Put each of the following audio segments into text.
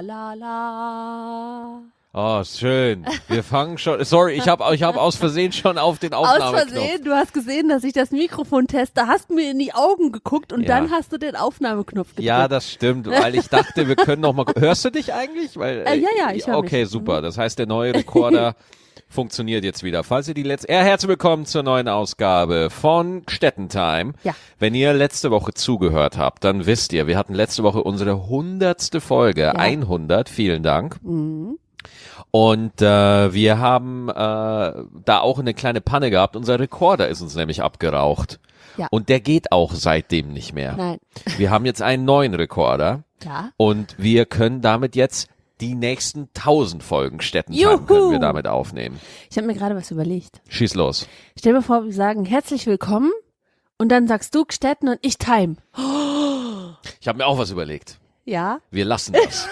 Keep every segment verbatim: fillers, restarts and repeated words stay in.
La la. Oh, schön. Wir fangen schon. Sorry, ich habe ich hab aus Versehen schon auf den Aufnahmeknopf. Aus Versehen? Du hast gesehen, dass ich das Mikrofon teste, hast mir in die Augen geguckt und Ja. dann hast du den Aufnahmeknopf gedrückt. Ja, das stimmt, weil ich dachte, wir können noch mal. Hörst du dich eigentlich? Weil, Äh, ja, ja, ich höre mich. Okay, super. Das heißt, der neue Rekorder funktioniert jetzt wieder. Falls ihr die letzte. Ja, herzlich willkommen zur neuen Ausgabe von Stettentime. Ja. Wenn ihr letzte Woche zugehört habt, dann wisst ihr, wir hatten letzte Woche unsere hundertste Folge. hundert. Vielen Dank. Mhm. Und äh, wir haben äh, da auch eine kleine Panne gehabt. Unser Rekorder ist uns nämlich abgeraucht. Ja. Und der geht auch seitdem nicht mehr. Nein. Wir haben jetzt einen neuen Rekorder. Ja. Und wir können damit jetzt die nächsten tausend Folgen Stettentime Juhu. können wir damit aufnehmen. Ich habe mir gerade was überlegt. Schieß los. Stell mir vor, wir sagen herzlich willkommen und dann sagst du Gstetten und ich Time. Ich habe mir auch was überlegt. Ja? Wir lassen das.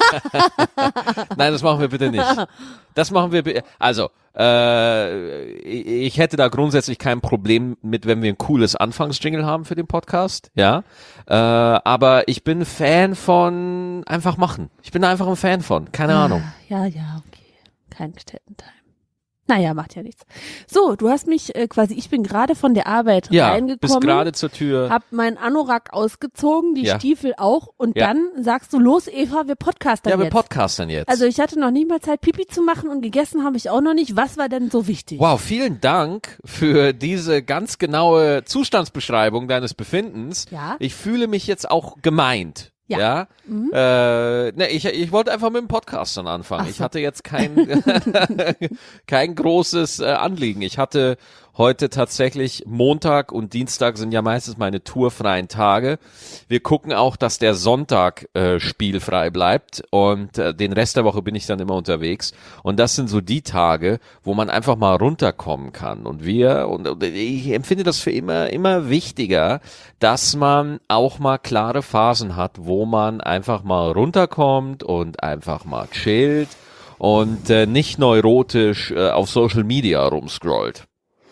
Nein, das machen wir bitte nicht. Das machen wir bitte. Also, äh, ich hätte da grundsätzlich kein Problem mit, wenn wir ein cooles Anfangsjingle haben für den Podcast, ja. Äh, aber ich bin Fan von einfach machen. Ich bin da einfach ein Fan von. Keine Ahnung. Ja, ja, okay. Kein Gstetten-Time. Naja, macht ja nichts. So, du hast mich äh, quasi, ich bin gerade von der Arbeit Ja, reingekommen. bis gerade zur Tür. Hab meinen Anorak ausgezogen, die Ja. Stiefel auch und Ja. dann sagst du, los Eva, wir podcastern Ja, wir jetzt. podcastern jetzt. Also ich hatte noch nie mal Zeit, Pipi zu machen und gegessen habe ich auch noch nicht. Was war denn so wichtig? Wow, vielen Dank für diese ganz genaue Zustandsbeschreibung deines Befindens. Ja. Ich fühle mich jetzt auch gemeint. Ja. Ja. Mhm. Äh, ne, ich, ich wollte einfach mit dem Podcast dann anfangen. Ach so. Ich hatte jetzt kein, kein großes äh, Anliegen. Ich hatte heute tatsächlich Montag und Dienstag sind ja meistens meine tourfreien Tage. Wir gucken auch, dass der Sonntag äh, spielfrei bleibt und äh, den Rest der Woche bin ich dann immer unterwegs. Und das sind so die Tage, wo man einfach mal runterkommen kann. Und wir, und, und ich empfinde das für immer, immer wichtiger, dass man auch mal klare Phasen hat, wo man einfach mal runterkommt und einfach mal chillt und äh, nicht neurotisch äh, auf Social Media rumscrollt.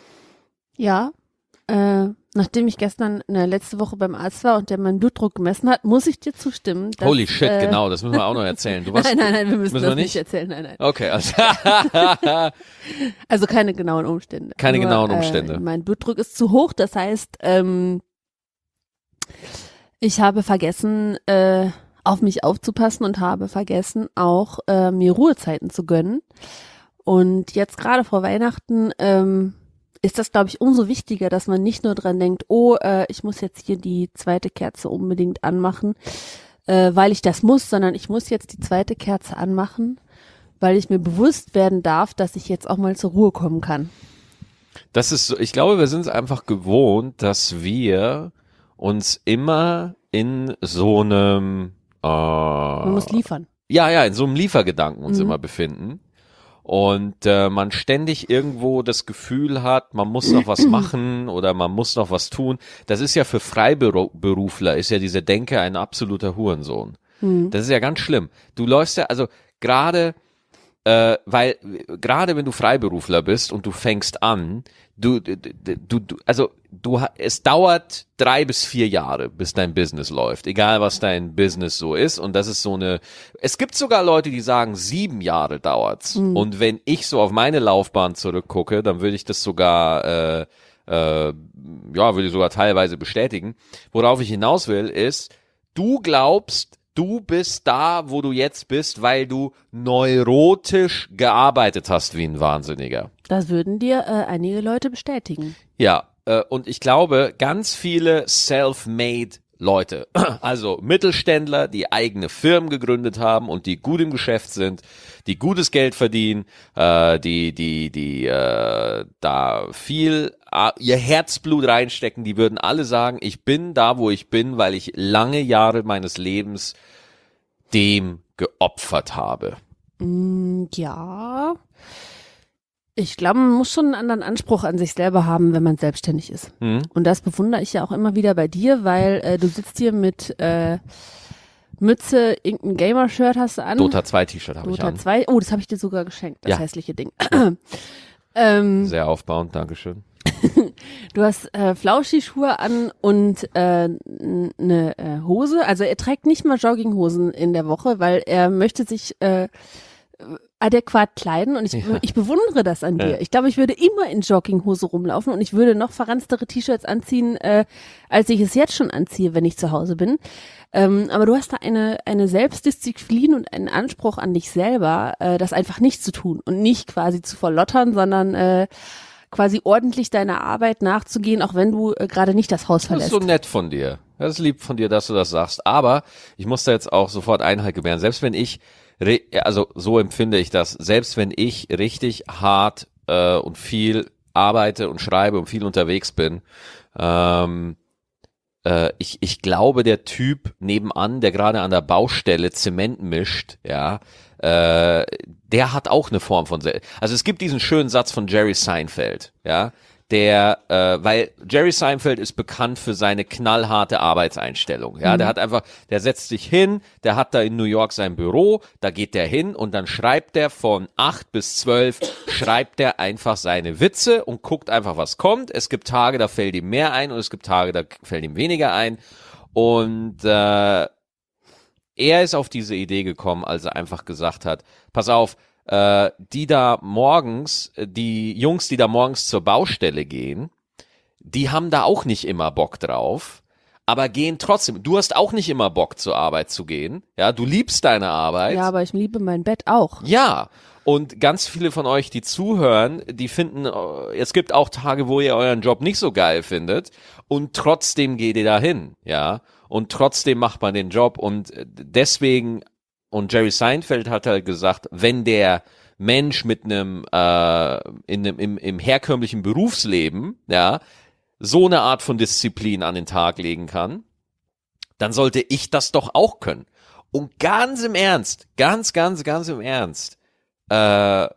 Ja, äh, nachdem ich gestern äh, letzte Woche beim Arzt war und der meinen Blutdruck gemessen hat, muss ich dir zustimmen. Dass, Holy shit, äh, genau, das müssen wir auch noch erzählen. Du warst, Nein, nein, nein, wir müssen, müssen das wir nicht nicht? erzählen. Nein, nein. Okay, also Also keine genauen Umstände. Keine Nur, genauen Äh, Umstände. mein Blutdruck ist zu hoch, das heißt, ähm, ich habe vergessen, äh, auf mich aufzupassen und habe vergessen, auch äh, mir Ruhezeiten zu gönnen. Und jetzt gerade vor Weihnachten ähm, ist das, glaube ich, umso wichtiger, dass man nicht nur dran denkt, oh, äh, ich muss jetzt hier die zweite Kerze unbedingt anmachen, äh, weil ich das muss, sondern ich muss jetzt die zweite Kerze anmachen, weil ich mir bewusst werden darf, dass ich jetzt auch mal zur Ruhe kommen kann. das ist so, ich glaube, wir sind es einfach gewohnt, dass wir uns immer in so einem äh, Man muss liefern. ja, ja, in so einem Liefergedanken uns Mhm. immer befinden. Und äh, man ständig irgendwo das Gefühl hat, man muss noch was machen oder man muss noch was tun. Das ist ja für Freiberufler, ist ja diese Denke ein absoluter Hurensohn. Mhm. Das ist ja ganz schlimm. Du läufst ja, also gerade, äh, weil gerade wenn du Freiberufler bist und du fängst an, du, du, du, du also du, es dauert drei bis vier Jahre, bis dein Business läuft, egal was dein Business so ist. Und das ist so eine, es gibt sogar Leute, die sagen, sieben Jahre dauert's. Mhm. Und wenn ich so auf meine Laufbahn zurückgucke, dann würde ich das sogar, äh, äh, ja, würde ich sogar teilweise bestätigen. Worauf ich hinaus will, ist, du glaubst, du bist da, wo du jetzt bist, weil du neurotisch gearbeitet hast wie ein Wahnsinniger. Das würden dir äh, einige Leute bestätigen. Ja, äh, und ich glaube, ganz viele self-made Leute, also Mittelständler, die eigene Firmen gegründet haben und die gut im Geschäft sind, die gutes Geld verdienen, äh, die, die, die äh, da viel äh, ihr Herzblut reinstecken, die würden alle sagen, ich bin da, wo ich bin, weil ich lange Jahre meines Lebens dem geopfert habe. Mm, ja. Ich glaube, man muss schon einen anderen Anspruch an sich selber haben, wenn man selbstständig ist. Hm? Und das bewundere ich ja auch immer wieder bei dir, weil äh, du sitzt hier mit äh, Mütze, irgendein Gamer-Shirt hast du an. Dota zwei T-Shirt habe ich Dota an. zwei. Oh, das habe ich dir sogar geschenkt, das Ja. hässliche Ding. ähm, Sehr aufbauend, Dankeschön. Du hast äh, Flauschischuhe an und äh, eine äh, Hose. Also er trägt nicht mal Jogginghosen in der Woche, weil er möchte sich äh, adäquat kleiden und ich, Ja. ich bewundere das an dir. Ja. Ich glaube, ich würde immer in Jogginghose rumlaufen und ich würde noch verranstere T-Shirts anziehen, äh, als ich es jetzt schon anziehe, wenn ich zu Hause bin. Ähm, aber du hast da eine, eine Selbstdisziplin und einen Anspruch an dich selber, äh, das einfach nicht zu tun und nicht quasi zu verlottern, sondern äh, quasi ordentlich deiner Arbeit nachzugehen, auch wenn du äh, gerade nicht das Haus Das ist verlässt. so nett von dir. Das ist lieb von dir, dass du das sagst. Aber ich muss da jetzt auch sofort Einhalt gewähren. Selbst wenn ich, re- also so empfinde ich das, selbst wenn ich richtig hart äh, und viel arbeite und schreibe und viel unterwegs bin, ähm, äh, ich, ich glaube, der Typ nebenan, der gerade an der Baustelle Zement mischt, ja, äh, der hat auch eine Form von, Se- also es gibt diesen schönen Satz von Jerry Seinfeld, ja, der, äh, weil Jerry Seinfeld ist bekannt für seine knallharte Arbeitseinstellung, ja, der hat einfach, der setzt sich hin, der hat da in New York sein Büro, da geht der hin und dann schreibt der von acht bis zwölf, schreibt der einfach seine Witze und guckt einfach, was kommt. Es gibt Tage, da fällt ihm mehr ein und es gibt Tage, da fällt ihm weniger ein und äh, er ist auf diese Idee gekommen, als er einfach gesagt hat, pass auf, äh, die da morgens, die Jungs, die da morgens zur Baustelle gehen, die haben da auch nicht immer Bock drauf, aber gehen trotzdem. Du hast auch nicht immer Bock zur Arbeit zu gehen, ja, du liebst deine Arbeit. Ja, aber ich liebe mein Bett auch. Ja, und ganz viele von euch, die zuhören, die finden, äh, es gibt auch Tage, wo ihr euren Job nicht so geil findet und trotzdem geht ihr dahin, ja, und trotzdem macht man den Job und deswegen, und Jerry Seinfeld hat halt gesagt, wenn der Mensch mit einem, äh, in einem im, im herkömmlichen Berufsleben, ja, so eine Art von Disziplin an den Tag legen kann, dann sollte ich das doch auch können. Und ganz im Ernst, ganz, ganz, ganz im Ernst, äh,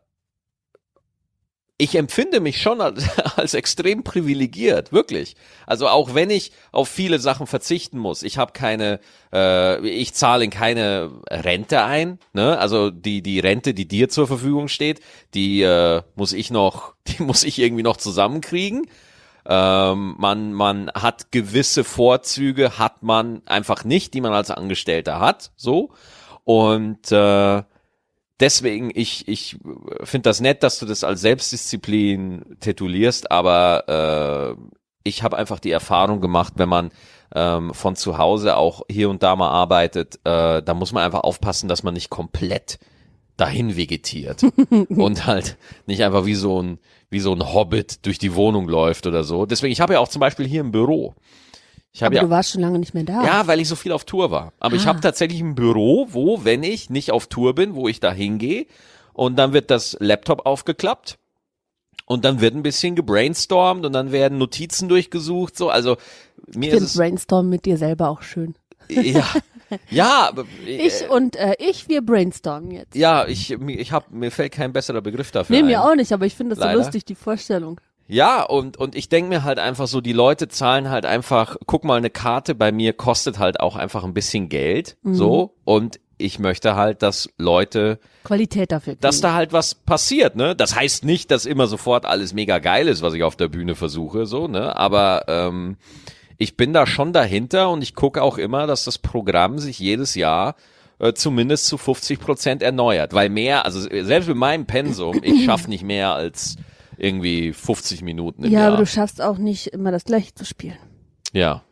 ich empfinde mich schon als, als extrem privilegiert, wirklich. Also auch wenn ich auf viele Sachen verzichten muss, ich habe keine, äh, ich zahle in keine Rente ein, ne? Also die die Rente, die dir zur Verfügung steht, die äh, muss ich noch, die muss ich irgendwie noch zusammenkriegen. Ähm, man man hat gewisse Vorzüge, hat man einfach nicht, die man als Angestellter hat, so und äh, Deswegen, ich, ich finde das nett, dass du das als Selbstdisziplin titulierst, aber äh, ich habe einfach die Erfahrung gemacht, wenn man ähm, von zu Hause auch hier und da mal arbeitet, äh, da muss man einfach aufpassen, dass man nicht komplett dahin vegetiert und halt nicht einfach wie so ein wie so ein Hobbit durch die Wohnung läuft oder so. Deswegen, ich habe ja auch zum Beispiel hier ein Büro. Ich habe Aber ja du warst schon lange nicht mehr da. ja, weil ich so viel auf Tour war. Aber ich Ah. habe tatsächlich ein Büro, wo, wenn ich nicht auf Tour bin, wo ich da hingehe und dann wird das Laptop aufgeklappt und dann wird ein bisschen gebrainstormt und dann werden Notizen durchgesucht. So, also mir Ich finde ist es Brainstorm mit dir selber auch schön. ja, ja, aber, Ich und äh, ich, wir brainstormen jetzt. ja, ich ich habe mir fällt kein besserer Begriff dafür Nee, ein. mir auch nicht, aber ich finde das so Leider. lustig, die Vorstellung. Ja, und, und ich denke mir halt einfach so, die Leute zahlen halt einfach, guck mal, eine Karte bei mir kostet halt auch einfach ein bisschen Geld, so, und ich möchte halt, dass Leute, Qualität dafür kriegen. dass da halt was passiert, ne? Das heißt nicht, dass immer sofort alles mega geil ist, was ich auf der Bühne versuche, so, ne? Aber ähm, ich bin da schon dahinter und ich gucke auch immer, dass das Programm sich jedes Jahr äh, zumindest zu fünfzig Prozent erneuert, weil mehr, also selbst mit meinem Pensum, ich schaffe nicht mehr als irgendwie fünfzig Minuten im ja, Jahr. aber du schaffst auch nicht immer das Gleiche zu spielen. Ja.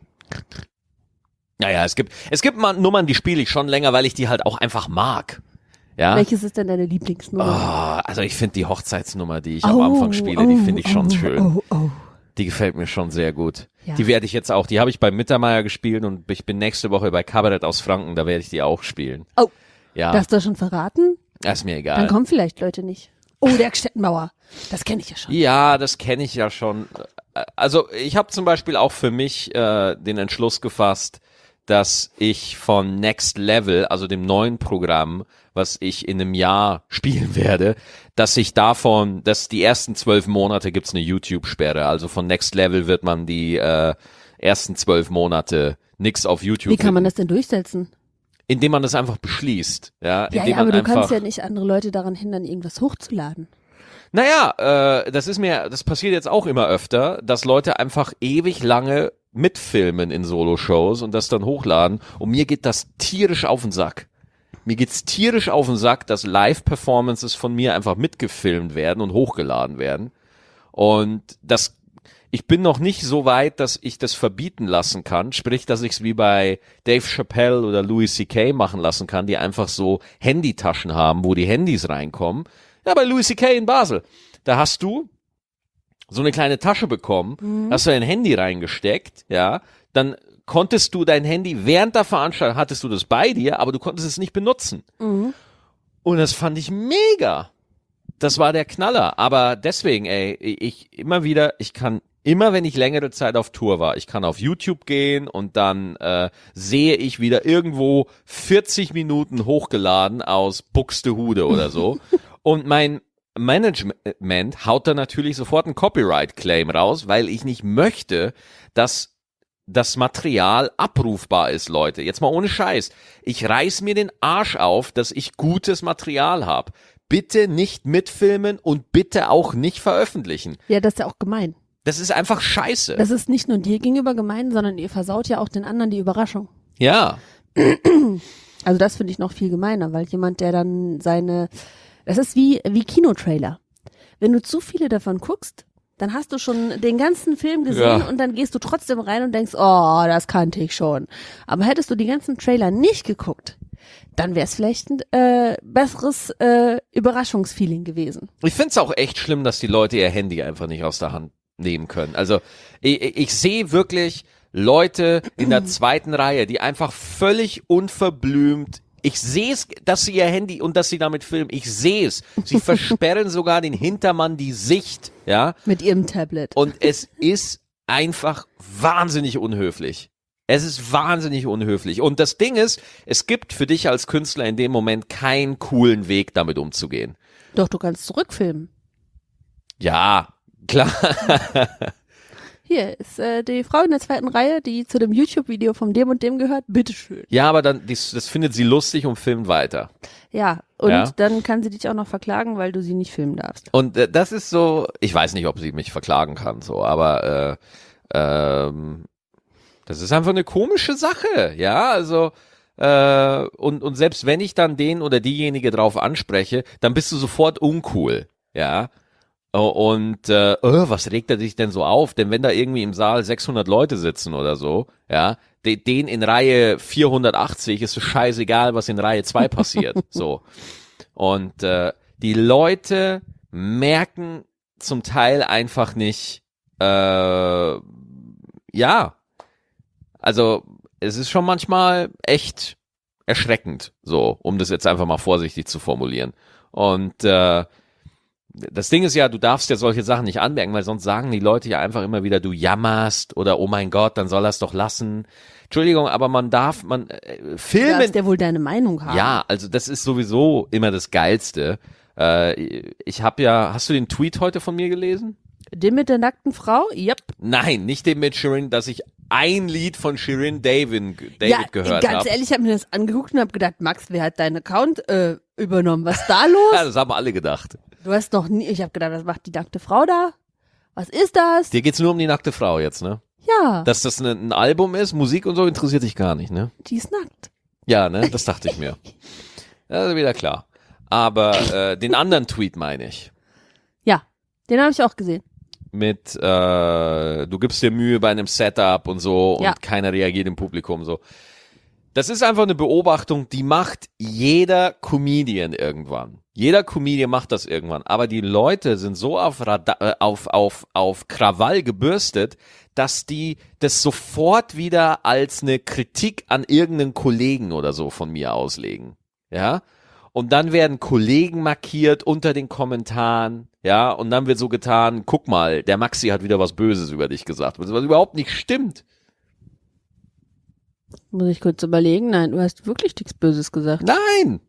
Naja, es gibt, es gibt mal Nummern, die spiele ich schon länger, weil ich die halt auch einfach mag. Ja. Welches ist denn deine Lieblingsnummer? Oh, also ich finde die Hochzeitsnummer, die ich am Anfang spiele, die finde ich schon oh, schön. Oh, oh. Die gefällt mir schon sehr gut. Ja. Die werde ich jetzt auch, die habe ich bei Mittermeier gespielt und ich bin nächste Woche bei Kabarett aus Franken, da werde ich die auch spielen. Oh, Ja, das hast du schon verraten? das ist mir Dann egal. kommen vielleicht Leute nicht. Oh, der Stettenbauer. Das kenne ich ja schon. Ja, das kenne ich ja schon. Also ich habe zum Beispiel auch für mich äh, den Entschluss gefasst, dass ich von Next Level, also dem neuen Programm, was ich in einem Jahr spielen werde, dass ich davon, dass die ersten zwölf Monate gibt's eine YouTube-Sperre. Also von Next Level wird man die äh, ersten zwölf Monate nix auf YouTube. Wie kann man das denn durchsetzen? Indem man das einfach beschließt. Ja, Ja, indem ja, aber man du einfach, kannst ja nicht andere Leute daran hindern, irgendwas hochzuladen. Naja, äh, das ist mir, das passiert jetzt auch immer öfter, dass Leute einfach ewig lange mitfilmen in Solo-Shows und das dann hochladen. Und mir geht das tierisch auf den Sack. Mir geht's tierisch auf den Sack, dass Live-Performances von mir einfach mitgefilmt werden und hochgeladen werden. Und das, ich bin noch nicht so weit, dass ich das verbieten lassen kann. Sprich, dass ich es wie bei Dave Chappelle oder Louis C K machen lassen kann, die einfach so Handytaschen haben, wo die Handys reinkommen. Ja, bei Louis C K in Basel. Da hast du so eine kleine Tasche bekommen, mhm. hast du dein Handy reingesteckt, ja, dann konntest du dein Handy während der Veranstaltung, hattest du das bei dir, aber du konntest es nicht benutzen. Mhm. Und das fand ich mega. Das war der Knaller. Aber deswegen, ey, ich immer wieder, ich kann immer, wenn ich längere Zeit auf Tour war, ich kann auf YouTube gehen und dann äh, sehe ich wieder irgendwo vierzig Minuten hochgeladen aus Buxtehude oder so. Und mein Management haut da natürlich sofort einen Copyright-Claim raus, weil ich nicht möchte, dass das Material abrufbar ist, Leute. Jetzt mal ohne Scheiß. Ich reiß mir den Arsch auf, dass ich gutes Material habe. Bitte nicht mitfilmen und bitte auch nicht veröffentlichen. Ja, das ist ja auch gemein. Das ist einfach scheiße. Das ist nicht nur dir gegenüber gemein, sondern ihr versaut ja auch den anderen die Überraschung. Ja. Also das finde ich noch viel gemeiner, weil jemand, der dann seine, das ist wie, wie Kinotrailer. Wenn du zu viele davon guckst, dann hast du schon den ganzen Film gesehen ja. und dann gehst du trotzdem rein und denkst, oh, das kannte ich schon. Aber hättest du die ganzen Trailer nicht geguckt, dann wäre es vielleicht ein äh, besseres äh, Überraschungsfeeling gewesen. Ich finde es auch echt schlimm, dass die Leute ihr Handy einfach nicht aus der Hand nehmen können. Also ich, ich sehe wirklich Leute in der zweiten Reihe, die einfach völlig unverblümt, ich sehe es, dass sie ihr Handy und dass sie damit filmen, ich sehe es. Sie versperren sogar den Hintermann die Sicht, ja. Mit ihrem Tablet. Und es ist einfach wahnsinnig unhöflich. Es ist wahnsinnig unhöflich. Und das Ding ist, es gibt für dich als Künstler in dem Moment keinen coolen Weg, damit umzugehen. Doch, du kannst zurückfilmen. Ja, klar. Hier ist äh, die Frau in der zweiten Reihe, die zu dem YouTube-Video von dem und dem gehört. Bitteschön. Ja, aber dann das, das findet sie lustig und filmt weiter. Ja, und ja. dann kann sie dich auch noch verklagen, weil du sie nicht filmen darfst. Und äh, das ist so, ich weiß nicht, ob sie mich verklagen kann, so, aber äh, ähm, das ist einfach eine komische Sache, ja, also äh, und und selbst wenn ich dann den oder diejenige drauf anspreche, dann bist du sofort uncool, ja. Und äh, oh, was regt er sich denn so auf? Denn wenn da irgendwie im Saal sechshundert Leute sitzen oder so, ja, de, den in Reihe vierhundertachtzig ist es scheißegal, was in Reihe zwei passiert. So. Und äh, die Leute merken zum Teil einfach nicht, äh, ja, also es ist schon manchmal echt erschreckend, so, um das jetzt einfach mal vorsichtig zu formulieren. Und äh, das Ding ist ja, du darfst ja solche Sachen nicht anmerken, weil sonst sagen die Leute ja einfach immer wieder, du jammerst oder oh mein Gott, dann soll er es doch lassen. Entschuldigung, aber man darf, man äh, filmen. Du darfst ja wohl deine Meinung haben. Ja, also das ist sowieso immer das Geilste. Äh, ich habe ja, hast du den Tweet heute von mir gelesen? Den mit der nackten Frau? Yep. Nein, nicht den mit Shirin, dass ich ein Lied von Shirin David, David ja, gehört habe. Ganz hab. ehrlich, ich habe mir das angeguckt und habe gedacht, Max, wer hat deinen Account äh, übernommen? Was ist da los? Ja, das haben alle gedacht. Du hast noch nie, ich habe gedacht, was macht die nackte Frau da? Was ist das? Dir geht's nur um die nackte Frau jetzt, ne? Ja. Dass das ne, ein Album ist, Musik und so, interessiert dich gar nicht, ne? Die ist nackt. Ja, ne, das dachte ich mir. Ja, ist wieder klar. Aber äh, den anderen Tweet meine ich. Ja, den habe ich auch gesehen. Mit, äh, du gibst dir Mühe bei einem Setup und so und ja. keiner reagiert im Publikum so. Das ist einfach eine Beobachtung, die macht jeder Comedian irgendwann. Jeder Comedian macht das irgendwann. Aber die Leute sind so auf, Rada- auf, auf, auf Krawall gebürstet, dass die das sofort wieder als eine Kritik an irgendeinen Kollegen oder so von mir auslegen. Ja? Und dann werden Kollegen markiert unter den Kommentaren, ja, und dann wird so getan, guck mal, der Maxi hat wieder was Böses über dich gesagt, was überhaupt nicht stimmt. Muss ich kurz überlegen? Nein, du hast wirklich nichts Böses gesagt. Nein!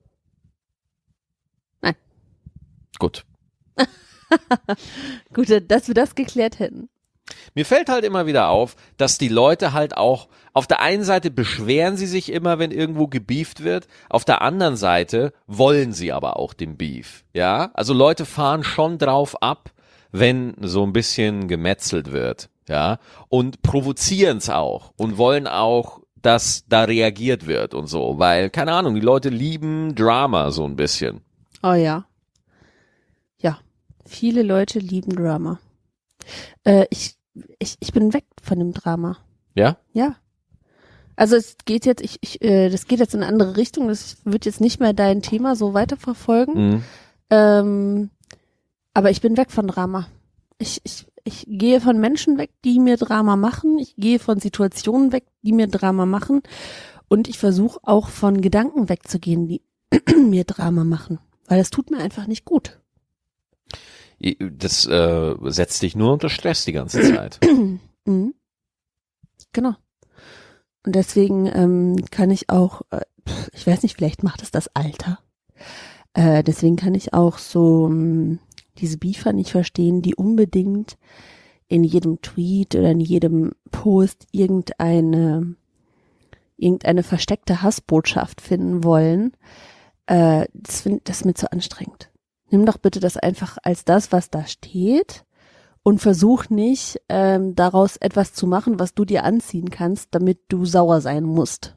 Nein. Gut. Gut, dass wir das geklärt hätten. mir fällt halt immer wieder auf, dass die Leute halt auch, auf der einen Seite beschweren sie sich immer, wenn irgendwo gebeeft wird, auf der anderen Seite wollen sie aber auch den Beef, ja, also Leute fahren schon drauf ab, wenn so ein bisschen gemetzelt wird, ja, und provozieren es auch und wollen auch, dass da reagiert wird und so, weil, keine Ahnung, die Leute lieben Drama so ein bisschen. Oh ja. Ja, viele Leute lieben Drama. Äh, ich, ich, ich bin weg von dem Drama. Ja? Ja. Also es geht jetzt, ich, ich, äh, das geht jetzt in eine andere Richtung, das wird jetzt nicht mehr dein Thema so weiterverfolgen. Mhm. Ähm, aber ich bin weg von Drama. Ich, ich, ich gehe von Menschen weg, die mir Drama machen. Ich gehe von Situationen weg, die mir Drama machen. Und ich versuche auch von Gedanken wegzugehen, die mir Drama machen. Weil das tut mir einfach nicht gut. Das äh, setzt dich nur unter Stress die ganze Zeit. Mhm. Genau. Und deswegen ähm, kann ich auch, äh, ich weiß nicht, vielleicht macht es das Alter. Äh, deswegen kann ich auch so mh, diese Beefer nicht verstehen, die unbedingt in jedem Tweet oder in jedem Post irgendeine irgendeine versteckte Hassbotschaft finden wollen. Äh, das, find, das ist mir zu anstrengend. Nimm doch bitte das einfach als das, was da steht und versuch nicht, ähm, daraus etwas zu machen, was du dir anziehen kannst, damit du sauer sein musst.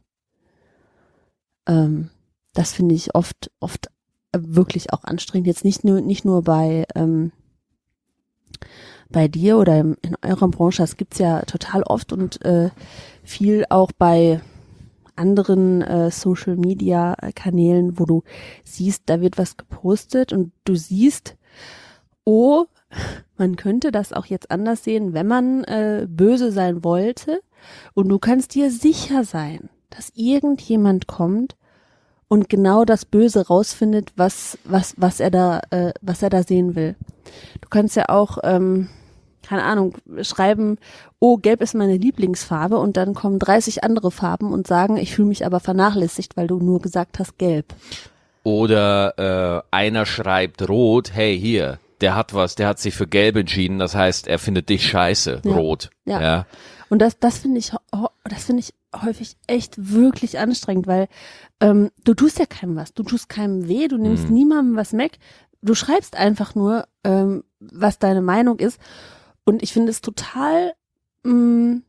Ähm, das finde ich oft, oft wirklich auch anstrengend. Jetzt nicht nur, nicht nur bei, ähm, bei dir oder in eurer Branche, das gibt's ja total oft und äh, viel auch bei anderen äh, Social Media Kanälen, wo du siehst, da wird was gepostet und du siehst, oh, man könnte das auch jetzt anders sehen, wenn man äh, böse sein wollte, und du kannst dir sicher sein, dass irgendjemand kommt und genau das Böse rausfindet, was was was er da äh, was er da sehen will. Du kannst ja auch ähm, keine Ahnung, schreiben, oh, gelb ist meine Lieblingsfarbe, und dann kommen dreißig andere Farben und sagen, ich fühle mich aber vernachlässigt, weil du nur gesagt hast gelb. Oder äh, einer schreibt rot, hey hier, der hat was, der hat sich für gelb entschieden, das heißt, er findet dich scheiße, ja. rot. Ja. ja. Und das, das finde ich, das finde ich häufig echt wirklich anstrengend, weil ähm, du tust ja keinem was, du tust keinem weh, du nimmst hm. niemandem was weg, du schreibst einfach nur, ähm, was deine Meinung ist. Und ich finde es total mh,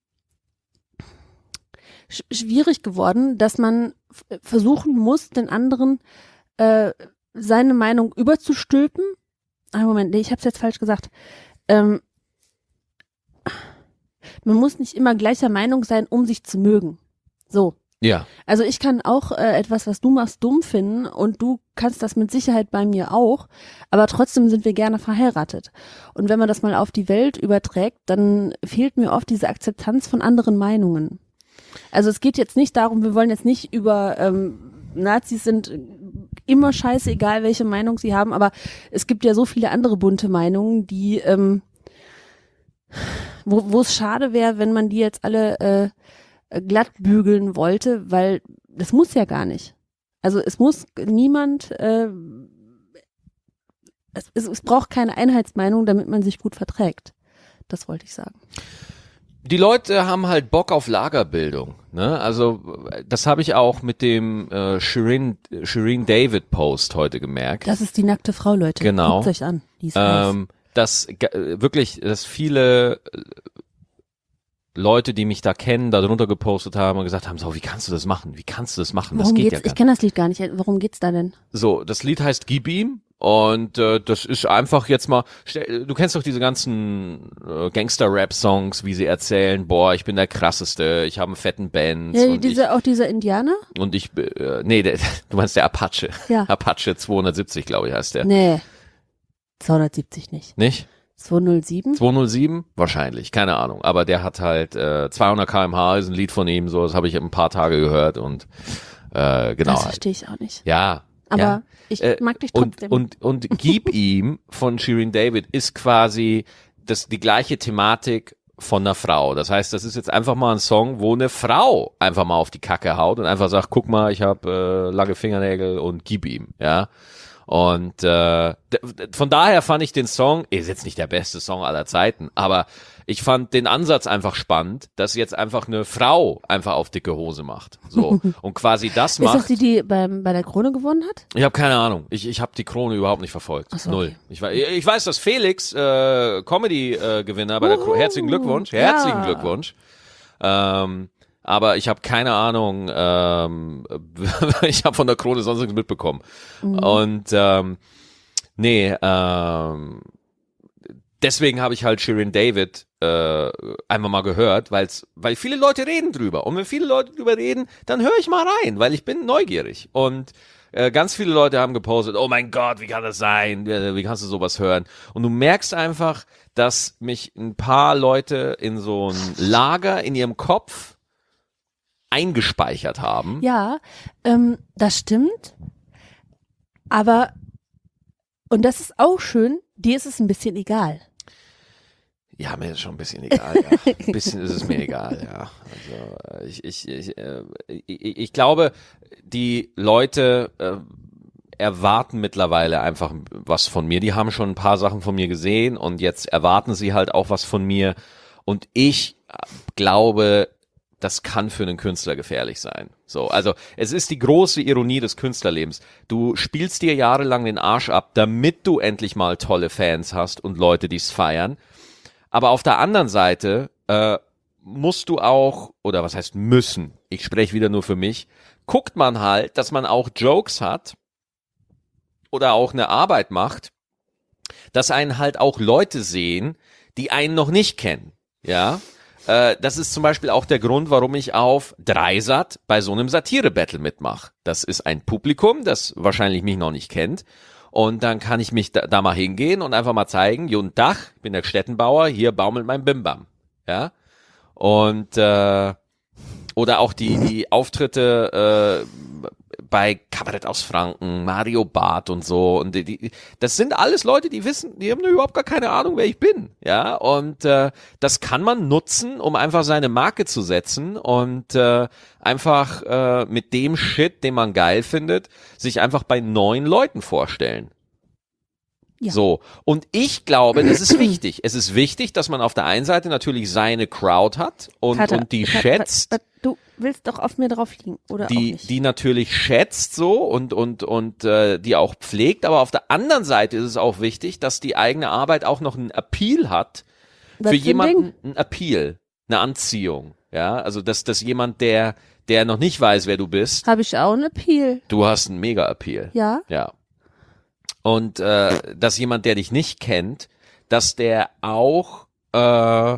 sch- schwierig geworden, dass man f- versuchen muss, den anderen äh, seine Meinung überzustülpen. Ah, Moment, nee, ich habe es jetzt falsch gesagt. Ähm, man muss nicht immer gleicher Meinung sein, um sich zu mögen. So. Ja. Also ich kann auch äh, etwas, was du machst, dumm finden, und du kannst das mit Sicherheit bei mir auch, aber trotzdem sind wir gerne verheiratet. Und wenn man das mal auf die Welt überträgt, dann fehlt mir oft diese Akzeptanz von anderen Meinungen. Also es geht jetzt nicht darum, wir wollen jetzt nicht über ähm, Nazis sind immer scheiße, egal welche Meinung sie haben, aber es gibt ja so viele andere bunte Meinungen, die ähm, wo wo es schade wäre, wenn man die jetzt alle äh, glatt bügeln wollte, weil das muss ja gar nicht. Also es muss niemand, äh, es, es, es braucht keine Einheitsmeinung, damit man sich gut verträgt. Das wollte ich sagen. Die Leute haben halt Bock auf Lagerbildung, ne? Also das habe ich auch mit dem äh, Shireen, Shireen David Post heute gemerkt. Das ist die nackte Frau, Leute. Genau. Guckt euch an. Die ist ähm, dass äh, wirklich, dass viele Leute, die mich da kennen, da drunter gepostet haben und gesagt haben, so, wie kannst du das machen? Wie kannst du das machen? Worum das geht geht's? ja gar Ich kenne das Lied gar nicht. Worum geht's da denn? So, das Lied heißt Gib ihm, und äh, das ist einfach jetzt mal, stell, du kennst doch diese ganzen äh, Gangster-Rap-Songs, wie sie erzählen, boah, ich bin der krasseste, ich habe einen fetten Benz. Ja, und diese, ich, auch dieser Indianer? Und ich, äh, nee, der, du meinst der Apache. Ja. Apache zweihundertsiebzig, glaube ich, heißt der. Nee. zweihundertsiebzig nicht. Nicht? zweihundertsieben? zweihundertsieben? Wahrscheinlich, keine Ahnung. Aber der hat halt äh, zweihundert Kilometer pro Stunde, ist ein Lied von ihm, so, das habe ich ein paar Tage gehört und äh, genau. Das verstehe ich auch nicht. Ja. Aber ja. ich äh, mag dich und, trotzdem. und, und Gib ihm von Shireen David ist quasi das, die gleiche Thematik von einer Frau. Das heißt, das ist jetzt einfach mal ein Song, wo eine Frau einfach mal auf die Kacke haut und einfach sagt, guck mal, ich habe äh, lange Fingernägel und gib ihm, ja. Und äh, d- von daher fand ich den Song, ist jetzt nicht der beste Song aller Zeiten, aber ich fand den Ansatz einfach spannend, dass jetzt einfach eine Frau einfach auf dicke Hose macht. So. Und quasi das Ist macht. das die, die beim, bei der Krone gewonnen hat? Ich habe keine Ahnung. Ich, ich habe die Krone überhaupt nicht verfolgt. Ach so, Null. okay. Ich, wei- ich weiß, dass Felix äh, Comedy-Gewinner bei der Krone. Herzlichen Glückwunsch. Herzlichen ja. Glückwunsch. Ähm, aber ich habe keine Ahnung. Ähm, ich habe von der Krone sonst nichts mitbekommen. Mhm. Und ähm, nee, ähm, deswegen habe ich halt Shirin David äh, einfach mal gehört, weil's, weil viele Leute reden drüber. Und wenn viele Leute drüber reden, dann höre ich mal rein, weil ich bin neugierig. Und äh, ganz viele Leute haben gepostet, oh mein Gott, wie kann das sein? Wie, wie kannst du sowas hören? Und du merkst einfach, dass mich ein paar Leute in so ein Lager in ihrem Kopf eingespeichert haben. Ja, ähm, das stimmt. Aber, und das ist auch schön, dir ist es ein bisschen egal. Ja, mir ist schon ein bisschen egal, ja. Ein bisschen ist es mir egal, ja. Also äh, ich, ich, ich, äh, ich, ich glaube, die Leute äh, erwarten mittlerweile einfach was von mir. Die haben schon ein paar Sachen von mir gesehen und jetzt erwarten sie halt auch was von mir. Und ich glaube, das kann für einen Künstler gefährlich sein. So, also es ist die große Ironie des Künstlerlebens. Du spielst dir jahrelang den Arsch ab, damit du endlich mal tolle Fans hast und Leute, die es feiern. Aber auf der anderen Seite äh, musst du auch, oder was heißt müssen, ich spreche wieder nur für mich, guckt man halt, dass man auch Jokes hat oder auch eine Arbeit macht, dass einen halt auch Leute sehen, die einen noch nicht kennen. Ja, äh, das ist zum Beispiel auch der Grund, warum ich auf Dreisat bei so einem Satire-Battle mitmache. Das ist ein Publikum, das wahrscheinlich mich noch nicht kennt. Und dann kann ich mich da, da mal hingehen und einfach mal zeigen, guten Tag, ich bin der Stettenbauer, hier baumelt mein Bimbam. Ja. Und äh, oder auch die, die Auftritte äh, bei Kabarett aus Franken, Mario Barth und so. Und die, die, das sind alles Leute, die wissen, die haben überhaupt gar keine Ahnung, wer ich bin. Ja. Und äh, das kann man nutzen, um einfach seine Marke zu setzen und äh, einfach äh, mit dem Shit, den man geil findet, sich einfach bei neuen Leuten vorstellen. Ja. So. Und ich glaube, das ist wichtig. Es ist wichtig, dass man auf der einen Seite natürlich seine Crowd hat und, Vater, und die Vater, schätzt. Vater, Du willst doch auf mir drauf liegen, oder auch Die, nicht? die natürlich schätzt so und, und, und äh, die auch pflegt. Aber auf der anderen Seite ist es auch wichtig, dass die eigene Arbeit auch noch einen Appeal hat. Was für für ein jemanden ein Appeal, eine Anziehung. Ja, also dass, dass jemand, der, der noch nicht weiß, wer du bist, Habe ich auch einen Appeal? du hast einen Mega-Appeal. Ja. Ja. Und äh, dass jemand, der dich nicht kennt, dass der auch äh,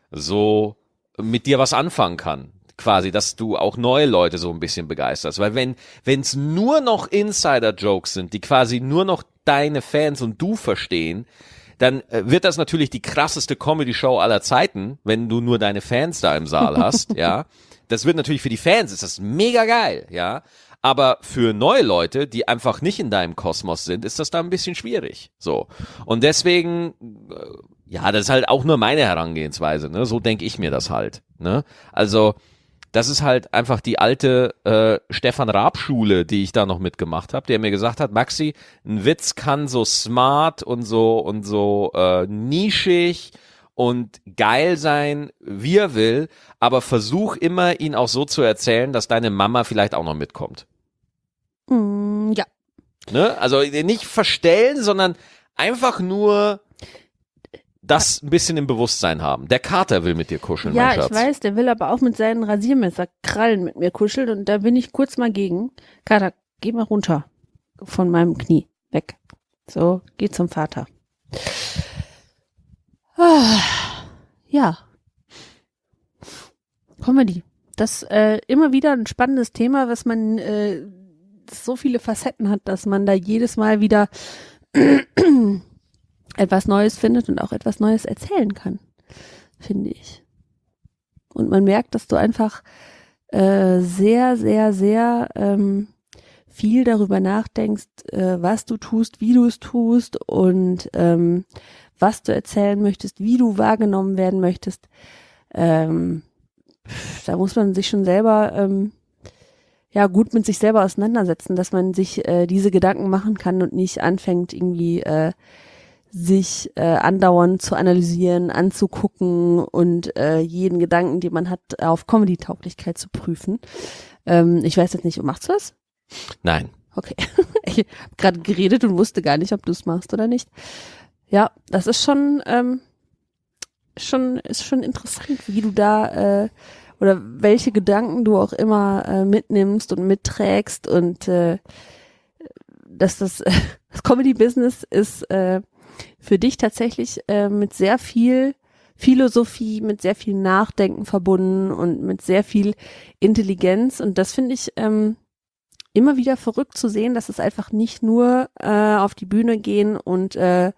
so mit dir was anfangen kann. Quasi, dass du auch neue Leute so ein bisschen begeisterst. Weil wenn wenn es nur noch Insider-Jokes sind, die quasi nur noch deine Fans und du verstehen, dann äh, wird das natürlich die krasseste Comedy-Show aller Zeiten, wenn du nur deine Fans da im Saal hast, ja. Das wird natürlich für die Fans, ist das mega geil, ja. Aber für neue Leute, die einfach nicht in deinem Kosmos sind, ist das da ein bisschen schwierig. So. Und deswegen, äh, ja, das ist halt auch nur meine Herangehensweise, ne? So denke ich mir das halt, ne? Also, das ist halt einfach die alte äh, Stefan Raab-Schule, die ich da noch mitgemacht habe, der mir gesagt hat, Maxi, ein Witz kann so smart und so und so äh, nischig und geil sein, wie er will, aber versuch immer, ihn auch so zu erzählen, dass deine Mama vielleicht auch noch mitkommt. Mm, ja. Ne? Also nicht verstellen, sondern einfach nur das ein bisschen im Bewusstsein haben. Der Kater will mit dir kuscheln, Ja, mein Schatz. ich weiß, der will aber auch mit seinen Rasiermesserkrallen mit mir kuscheln und da bin ich kurz mal gegen. Kater, geh mal runter von meinem Knie. Weg. So, geh zum Vater. Ah, ja. Comedy. Das äh, immer wieder ein spannendes Thema, was man äh, so viele Facetten hat, dass man da jedes Mal wieder etwas Neues findet und auch etwas Neues erzählen kann, finde ich. Und man merkt, dass du einfach äh, sehr, sehr, sehr ähm, viel darüber nachdenkst, äh, was du tust, wie du es tust und ähm, was du erzählen möchtest, wie du wahrgenommen werden möchtest. Ähm, da muss man sich schon selber ähm, ja gut mit sich selber auseinandersetzen, dass man sich äh, diese Gedanken machen kann und nicht anfängt irgendwie äh, sich äh, andauernd zu analysieren, anzugucken und äh, jeden Gedanken, den man hat, auf Comedy-Tauglichkeit zu prüfen. Ähm, ich weiß jetzt nicht, machst du das? Nein. Okay. Ich habe gerade geredet und wusste gar nicht, ob du es machst oder nicht. Ja, das ist schon, ähm, schon, ist schon interessant, wie du da äh, oder welche Gedanken du auch immer äh, mitnimmst und mitträgst und äh, dass das, äh, das Comedy-Business ist äh, für dich tatsächlich äh, mit sehr viel Philosophie, mit sehr viel Nachdenken verbunden und mit sehr viel Intelligenz und das finde ich ähm, immer wieder verrückt zu sehen, dass es einfach nicht nur äh, auf die Bühne gehen und äh,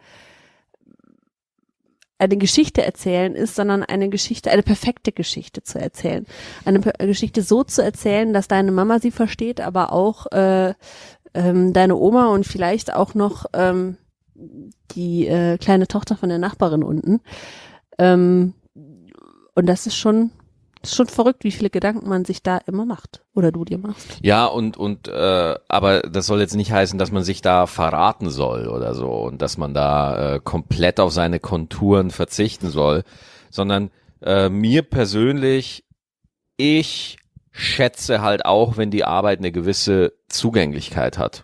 eine Geschichte erzählen ist, sondern eine Geschichte, eine perfekte Geschichte zu erzählen. Eine P- Geschichte so zu erzählen, dass deine Mama sie versteht, aber auch äh, ähm, deine Oma und vielleicht auch noch ähm, die äh, kleine Tochter von der Nachbarin unten. Ähm, und das ist schon ist schon verrückt, wie viele Gedanken man sich da immer macht oder du dir machst. Ja, und, und, äh, aber das soll jetzt nicht heißen, dass man sich da verraten soll oder so und dass man da äh, komplett auf seine Konturen verzichten soll, sondern äh, mir persönlich, ich schätze halt auch, wenn die Arbeit eine gewisse Zugänglichkeit hat.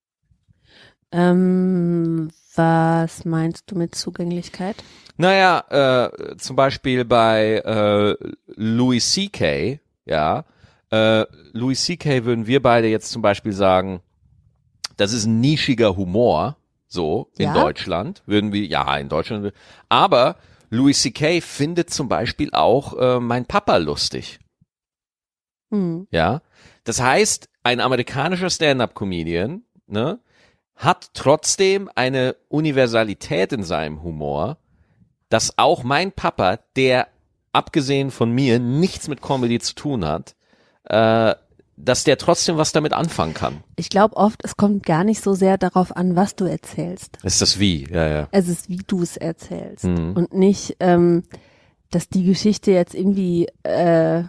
Ähm, was meinst du mit Zugänglichkeit? Naja, äh, zum Beispiel bei äh, Louis C K, ja, äh, Louis C K würden wir beide jetzt zum Beispiel sagen, das ist ein nischiger Humor, so in Ja? Deutschland, würden wir, ja, in Deutschland, aber Louis C K findet zum Beispiel auch äh, mein Papa lustig, Hm. ja. Das heißt, ein amerikanischer Stand-up-Comedian, ne, hat trotzdem eine Universalität in seinem Humor, dass auch mein Papa, der abgesehen von mir nichts mit Comedy zu tun hat, äh, dass der trotzdem was damit anfangen kann. Ich glaube oft, es kommt gar nicht so sehr darauf an, was du erzählst. Ist das wie? Ja, ja. Es ist, wie du es erzählst. Mhm. Und nicht, ähm, dass die Geschichte jetzt irgendwie äh,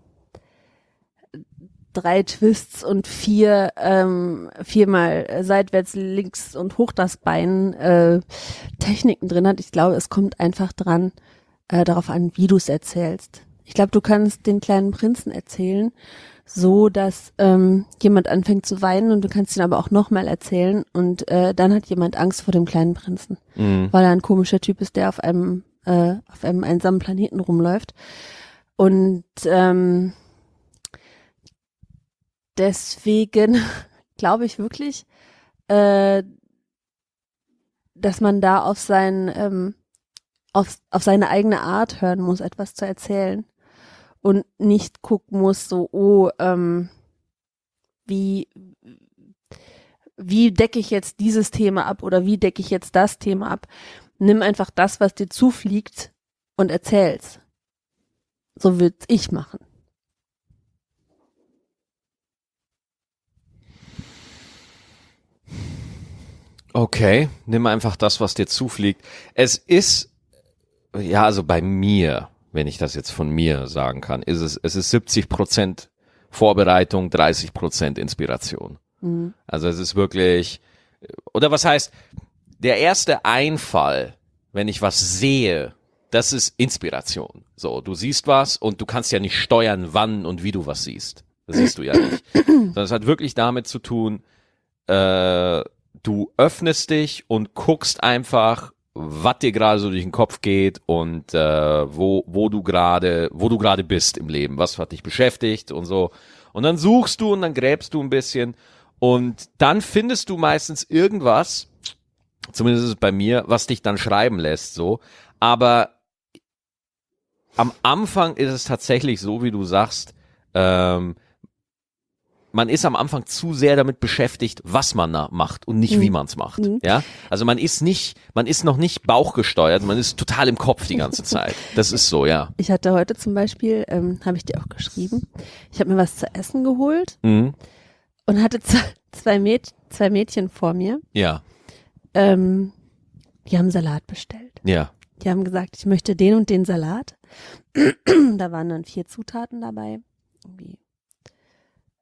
drei Twists und vier ähm, viermal seitwärts, links und hoch das Bein äh, Techniken drin hat. Ich glaube, es kommt einfach dran äh, darauf an, wie du es erzählst. Ich glaube, du kannst den kleinen Prinzen erzählen, so dass ähm, jemand anfängt zu weinen und du kannst ihn aber auch nochmal erzählen und äh, dann hat jemand Angst vor dem kleinen Prinzen, Mhm. weil er ein komischer Typ ist, der auf einem äh, auf einem einsamen Planeten rumläuft. Und ähm, deswegen glaube ich wirklich, äh, dass man da auf sein, ähm, auf, auf seine eigene Art hören muss, etwas zu erzählen und nicht gucken muss, so, oh, ähm, wie, wie decke ich jetzt dieses Thema ab oder wie decke ich jetzt das Thema ab? Nimm einfach das, was dir zufliegt und erzähl's. So würd's ich machen. Okay, nimm einfach das, was dir zufliegt. Es ist, ja, also bei mir, wenn ich das jetzt von mir sagen kann, ist es, es ist siebzig Prozent Vorbereitung, dreißig Prozent Inspiration. Mhm. Also es ist wirklich, oder was heißt, der erste Einfall, wenn ich was sehe, das ist Inspiration. So, du siehst was und du kannst ja nicht steuern, wann und wie du was siehst. Das siehst du ja nicht. Sondern es hat wirklich damit zu tun, äh, du öffnest dich und guckst einfach, was dir gerade so durch den Kopf geht und äh, wo wo du gerade wo du gerade bist im Leben, was hat dich beschäftigt und so. Und dann suchst du und dann gräbst du ein bisschen und dann findest du meistens irgendwas, zumindest ist es bei mir, was dich dann schreiben lässt, so. Aber am Anfang ist es tatsächlich so, wie du sagst, ähm, man ist am Anfang zu sehr damit beschäftigt, was man da macht und nicht, Mhm. wie man es macht. Mhm. Ja, also man ist nicht, man ist noch nicht bauchgesteuert, man ist total im Kopf die ganze Zeit. Das ist so, ja. Ich hatte heute zum Beispiel, ähm, habe ich dir auch geschrieben, ich habe mir was zu essen geholt Mhm. und hatte z- zwei, Mäd zwei Mädchen vor mir, Ja, ähm, die haben Salat bestellt. ja. Die haben gesagt, ich möchte den und den Salat. Da waren dann vier Zutaten dabei. Irgendwie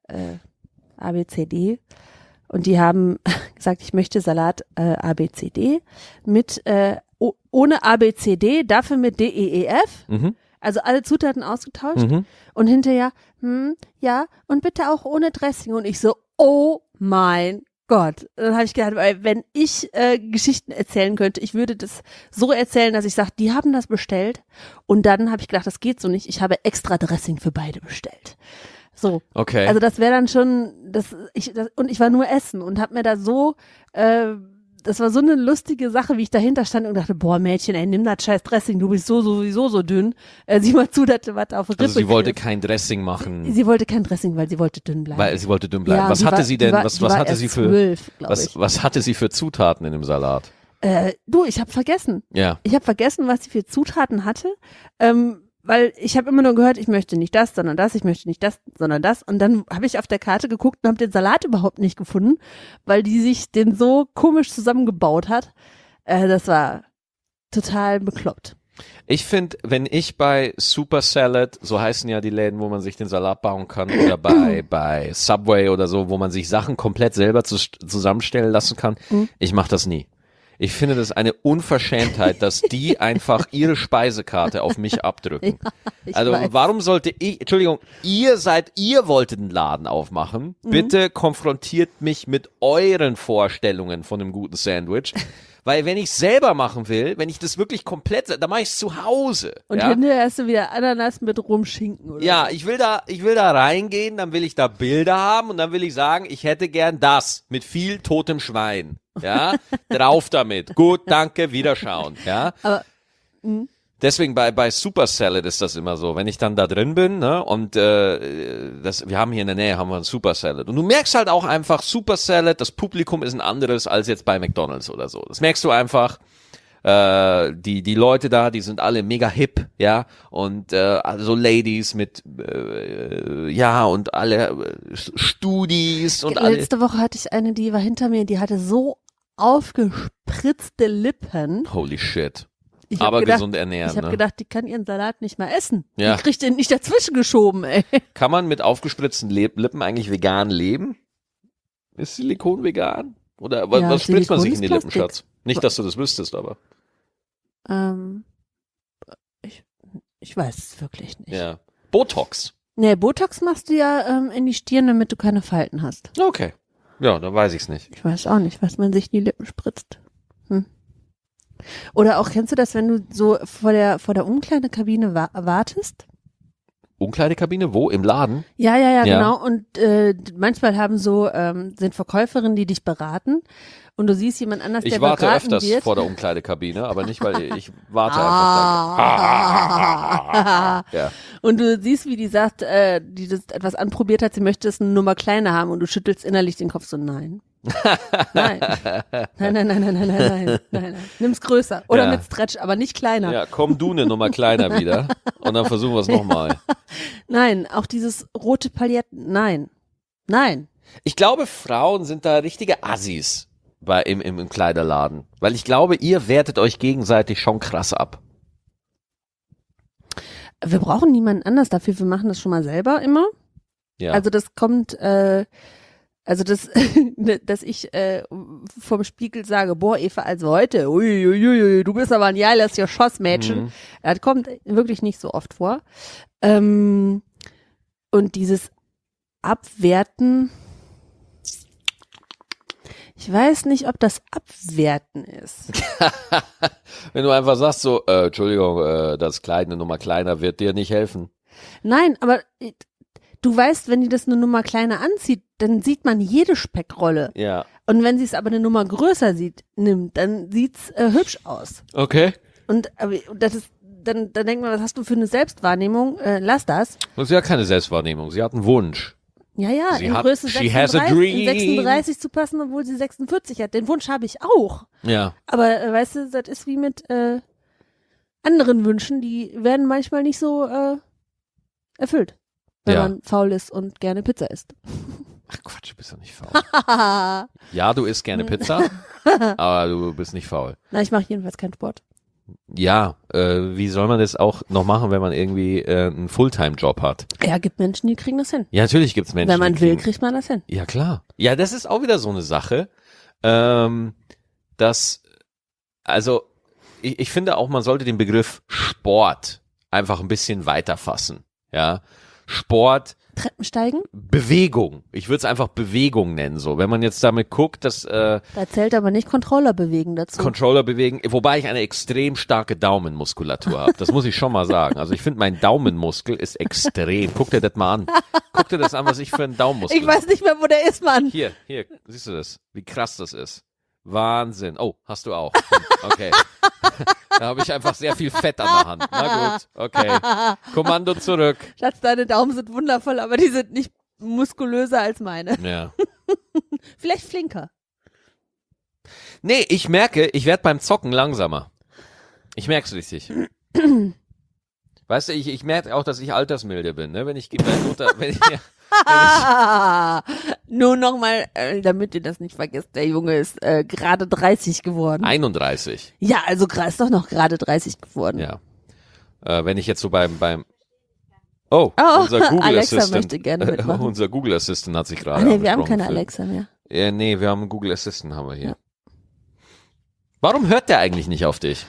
äh, A B C D. Und die haben gesagt, ich möchte Salat äh, A B C D mit äh, o- ohne A B C D, dafür mit D E E F. Mhm. Also alle Zutaten ausgetauscht. Mhm. Und hinterher, hm, ja, und bitte auch ohne Dressing. Und ich so, oh mein Gott. Und dann habe ich gedacht, weil wenn ich äh, Geschichten erzählen könnte, ich würde das so erzählen, dass ich sage, die haben das bestellt. Und dann habe ich gedacht, das geht so nicht. Ich habe extra Dressing für beide bestellt. So. Okay. Also das wäre dann schon, das, ich, das, und ich war nur essen und habe mir da so, äh, das war so eine lustige Sache, wie ich dahinter stand und dachte, boah Mädchen, ey, nimm das scheiß Dressing, du bist so sowieso so dünn. Äh, sieh mal zu, dass du was auf Rippe Also sie wollte kriegst. kein Dressing machen, Sie, sie wollte kein Dressing, weil sie wollte dünn bleiben. weil sie wollte dünn bleiben. Ja, was die hatte war, sie denn, die war, was, die was war hatte erst sie für, zwölf, glaub was, ich. was hatte sie für Zutaten in dem Salat? Äh, du, ich habe vergessen. Ja. Ich habe vergessen, was sie für Zutaten hatte, ähm, weil ich habe immer nur gehört, ich möchte nicht das, sondern das, ich möchte nicht das, sondern das. Und dann habe ich auf der Karte geguckt und habe den Salat überhaupt nicht gefunden, weil die sich den so komisch zusammengebaut hat. Äh, das war total bekloppt. Ich finde, wenn ich bei Super Salad, so heißen ja die Läden, wo man sich den Salat bauen kann, oder bei, bei Subway oder so, wo man sich Sachen komplett selber zu, zusammenstellen lassen kann, Mhm. ich mache das nie. Ich finde das eine Unverschämtheit, dass die einfach ihre Speisekarte auf mich abdrücken. Ich Also weiß. warum sollte ich, Entschuldigung, ihr seid, ihr wolltet einen Laden aufmachen. Mhm. Bitte konfrontiert mich mit euren Vorstellungen von einem guten Sandwich. Weil wenn ich selber machen will, wenn ich das wirklich komplett, dann mache ich es zu Hause. Und ja? hinterher hast du wieder Ananas mit Rumschinken oder Ja, so. ich will da, ich will da reingehen, dann will ich da Bilder haben und dann will ich sagen, ich hätte gern das mit viel totem Schwein. Ja, drauf damit. Gut, danke, wiederschauen. Ja. Aber, mh. Deswegen bei, bei Super Salad ist das immer so, wenn ich dann da drin bin, ne, und äh, das, wir haben hier in der Nähe haben wir einen Super Salad. Und du merkst halt auch einfach, Super Salad, das Publikum ist ein anderes als jetzt bei McDonald's oder so. Das merkst du einfach. Äh, die die Leute da, die sind alle mega hip, ja, und äh, also Ladies mit äh, ja und alle äh, Studis und alle. Letzte Woche hatte ich eine, die war hinter mir, die hatte so aufgespritzte Lippen. Holy shit. Ich hab Aber gedacht, gesund ernähren, Ich habe ne? gedacht, die kann ihren Salat nicht mal essen. Ja. Die kriegt den nicht dazwischen geschoben, ey. Kann man mit aufgespritzten Le- Lippen eigentlich vegan leben? Ist Silikon vegan? Oder wa- Ja, was spritzt man Silikon sich in ist die Lippen, Plastik. Schatz? Nicht, dass du das wüsstest, aber. Ähm, ich, ich weiß es wirklich nicht. Ja. Botox. Nee, Botox machst du ja ähm, in die Stirn, damit du keine Falten hast. Okay. Ja, dann weiß ich's nicht. Ich weiß auch nicht, was man sich in die Lippen spritzt. Hm. Oder auch, kennst du das, wenn du so vor der, vor der Umkleidekabine wa wartest? Umkleidekabine? Wo? Im Laden? Ja, ja, ja, Ja. genau. Und äh, manchmal haben so, ähm, sind Verkäuferinnen, die dich beraten und du siehst jemand anders, Ich der warte beraten öfters wird. vor der Umkleidekabine, aber nicht, weil ich warte Ah. einfach da. Ja. Und du siehst, wie die sagt, äh, die das etwas anprobiert hat, sie möchte es eine Nummer kleiner haben und du schüttelst innerlich den Kopf so, nein. Nein. Nein, nein, nein, nein, nein, nein, nein, nein, nein. Nimm's größer. Oder Ja. mit Stretch, aber nicht kleiner. Ja, komm du eine Nummer kleiner wieder und dann versuchen wir es nochmal. Nein, auch dieses rote Pailletten, nein. Nein. Ich glaube, Frauen sind da richtige Assis bei, im, im, im Kleiderladen. Weil ich glaube, ihr wertet euch gegenseitig schon krass ab. Wir brauchen niemanden anders dafür, wir machen das schon mal selber immer. Ja. Also das kommt, äh, also das, dass ich äh, vom Spiegel sage, boah Eva, also heute, ui, ui, ui, du bist aber ein geiles Geschossmädchen. Mhm. Das kommt wirklich nicht so oft vor. Ähm, und dieses Abwerten, ich weiß nicht, ob das Abwerten ist. Wenn du einfach sagst so, äh, Entschuldigung, äh, das Kleid eine Nummer kleiner wird dir nicht helfen. Nein, aber äh, du weißt, wenn die das eine Nummer kleiner anzieht, dann sieht man jede Speckrolle. Ja. Und wenn sie es aber eine Nummer größer sieht, nimmt, dann sieht's äh, hübsch aus. Okay. Und aber das ist, dann, dann denkt man, was hast du für eine Selbstwahrnehmung? Äh, lass das. Und sie hat keine Selbstwahrnehmung, sie hat einen Wunsch. Ja, ja, Sie in hat- Größe she has a sechsunddreißig, in dream. sechsunddreißig zu passen, obwohl sie sechsundvierzig hat. Den Wunsch habe ich auch. Ja. Aber äh, weißt du, das ist wie mit äh, anderen Wünschen, die werden manchmal nicht so äh, erfüllt, wenn Ja. man faul ist und gerne Pizza isst. Ach Quatsch, du bist doch nicht faul. Ja, du isst gerne Pizza, aber du bist nicht faul. Na, ich mache jedenfalls keinen Sport. Ja, äh, wie soll man das auch noch machen, wenn man irgendwie äh, einen Fulltime-Job hat? Ja, gibt Menschen, die kriegen das hin. Ja, natürlich gibt's Menschen, Wenn man die will, kriegen, kriegt man das hin. ja, klar. Ja, das ist auch wieder so eine Sache, ähm, dass, also, ich, ich finde auch, man sollte den Begriff Sport einfach ein bisschen weiter fassen, ja. Sport, Treppensteigen? Bewegung. Ich würde es einfach Bewegung nennen, so. Wenn man jetzt damit guckt, dass, äh, Da zählt aber nicht Controller bewegen dazu. Controller bewegen, wobei ich eine extrem starke Daumenmuskulatur habe. Das muss ich schon mal sagen. Also ich finde, mein Daumenmuskel ist extrem. Guck dir das mal an. Guck dir das an, was ich für einen Daumenmuskel Ich weiß nicht mehr, wo der ist, Mann. Hier, hier, siehst du das? Wie krass das ist. Wahnsinn. Oh, hast du auch. Okay. Da habe ich einfach sehr viel Fett an der Hand. Na gut, okay. Kommando zurück. Schatz, deine Daumen sind wundervoll, aber die sind nicht muskulöser als meine. Ja. Vielleicht flinker. Nee, ich merke, ich werde beim Zocken langsamer. Ich merke es richtig. Weißt du, ich, ich merke auch, dass ich altersmilde bin, ne? Wenn ich, wenn unter, wenn ich, wenn Ah, nur nochmal, äh, damit ihr das nicht vergesst, der Junge ist äh, gerade dreißig geworden. ich einunddreißig. Ja, also gra- ist doch noch gerade dreißig geworden. Ja. Äh, wenn ich jetzt so beim, beim, oh, Oh, unser Google Alexa Assistant, möchte gerne mitmachen. unser Google Assistant hat sich gerade Ah, nee, wir haben angesprochen keine für- Alexa mehr. Ja, nee, wir haben einen Google Assistant, haben wir hier. Ja. Warum hört der eigentlich nicht auf dich?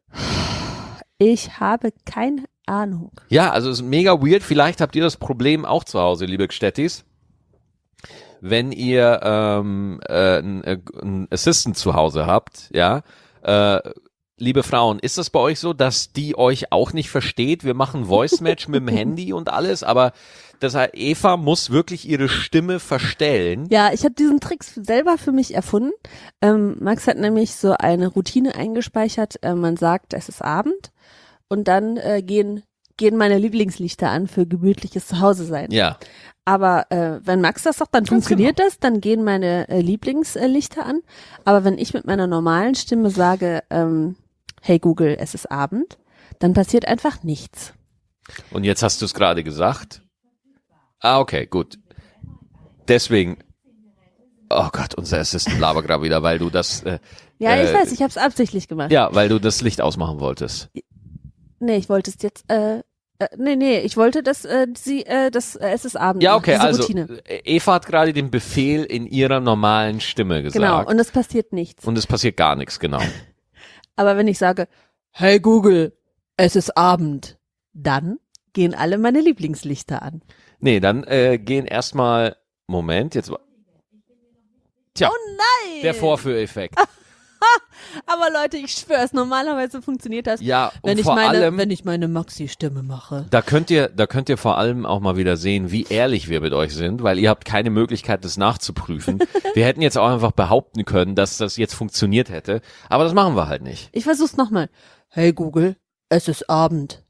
Ich habe keine Ahnung. Ja, also es ist mega weird. Vielleicht habt ihr das Problem auch zu Hause, liebe Gstettis. Wenn ihr ähm, äh, einen, äh, einen Assistant zu Hause habt, ja, äh, liebe Frauen, ist das bei euch so, dass die euch auch nicht versteht? Wir machen Voice Match mit dem Handy und alles, aber das heißt, Eva muss wirklich ihre Stimme verstellen. Ja, ich habe diesen Trick selber für mich erfunden. Ähm, Max hat nämlich so eine Routine eingespeichert. Äh, man sagt, es ist Abend und dann äh, gehen gehen meine Lieblingslichter an für gemütliches Zuhause sein. Ja, Aber äh, wenn Max das sagt, dann Ganz funktioniert das, dann gehen meine äh, Lieblingslichter an. Aber wenn ich mit meiner normalen Stimme sage, ähm, hey Google, es ist Abend, dann passiert einfach nichts. und jetzt hast du es gerade gesagt. Ah, okay, gut. Deswegen, oh Gott, unser Assistent labert gerade wieder, weil du das, äh, Ja, ich äh, weiß, ich habe es absichtlich gemacht. ja, weil du das Licht ausmachen wolltest. Nee, ich wollte es jetzt, äh, äh, nee, nee, ich wollte, dass äh, sie, äh, das, äh, es ist Abend. Ja, okay, diese also Routine. äh, Eva hat gerade den Befehl in ihrer normalen Stimme gesagt. Genau, und es passiert nichts. Und es passiert gar nichts, genau. Aber wenn ich sage, hey Google, es ist Abend, dann gehen alle meine Lieblingslichter an. Nee, dann äh, gehen erstmal, Moment, jetzt war, tja, Oh nein! der Vorführeffekt. Aber Leute, ich schwör's, normalerweise funktioniert das, Ja, und wenn ich vor meine, allem, wenn ich meine Maxi-Stimme mache. da könnt ihr, da könnt ihr vor allem auch mal wieder sehen, wie ehrlich wir mit euch sind, weil ihr habt keine Möglichkeit, das nachzuprüfen. Wir hätten jetzt auch einfach behaupten können, dass das jetzt funktioniert hätte, aber das machen wir halt nicht. Ich versuch's nochmal. Hey Google, es ist Abend.